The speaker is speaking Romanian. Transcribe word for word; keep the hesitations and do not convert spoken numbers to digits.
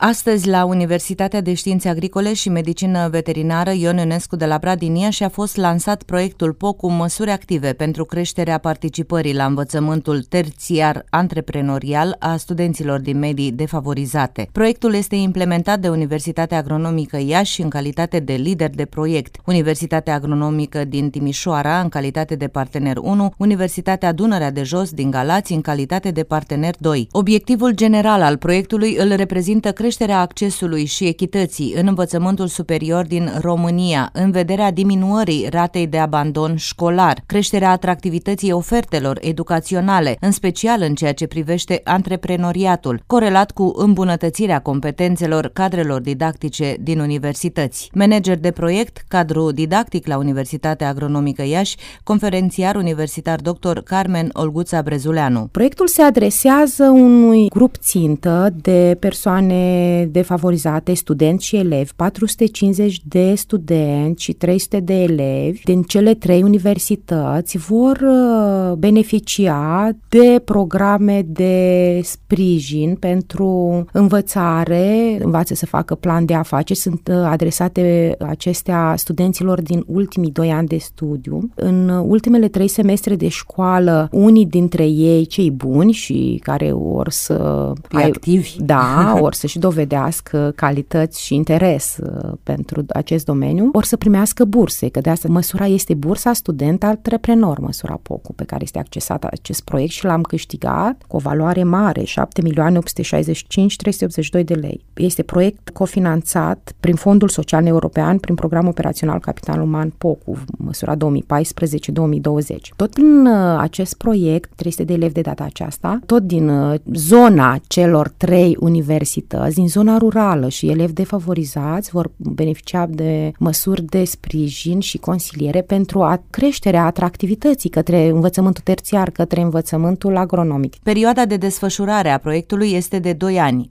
Astăzi, la Universitatea de Științe Agricole și Medicină Veterinară Ion Ionescu de la Bradinia și-a fost lansat proiectul P O C cu măsuri active pentru creșterea participării la învățământul terțiar antreprenorial a studenților din medii defavorizate. Proiectul este implementat de Universitatea Agronomică Iași în calitate de lider de proiect, Universitatea Agronomică din Timișoara în calitate de partener unu, Universitatea Dunărea de Jos din Galați în calitate de partener doi. Obiectivul general al proiectului îl reprezintă creșterea accesului și echității în învățământul superior din România, în vederea diminuării ratei de abandon școlar, creșterea atractivității ofertelor educaționale, în special în ceea ce privește antreprenoriatul, corelat cu îmbunătățirea competențelor cadrelor didactice din universități. Manager de proiect, cadru didactic la Universitatea Agronomică Iași, conferențiar universitar doctor Carmen Olguța Brezuleanu. Proiectul se adresează unui grup țintă de persoane defavorizate, studenți și elevi, patru sute cincizeci de studenți și trei sute de elevi din cele trei universități vor beneficia de programe de sprijin pentru învățare, învață să facă plan de afaceri, sunt adresate acestea studenților din ultimii doi ani de studiu. În ultimele trei semestre de școală, unii dintre ei, cei buni și care or să fie activi, da, or să și dovedească calități și interes pentru acest domeniu, or să primească burse, că de asta măsura este bursa student antreprenor, măsura P O C, pe care este accesat acest proiect și l-am câștigat cu o valoare mare, șapte milioane opt sute șaizeci și cinci mii trei sute optzeci și doi de lei. Este proiect cofinanțat prin Fondul Social European, prin Programul Operațional Capital Uman P O C, măsura două mii paisprezece două mii douăzeci. Tot prin acest proiect, trei sute de elevi de data aceasta, tot din zona celor trei universități, din zona rurală și elevi defavorizați vor beneficia de măsuri de sprijin și consiliere pentru a creșterea atractivității către învățământul terțiar, către învățământul agronomic. Perioada de desfășurare a proiectului este de doi ani.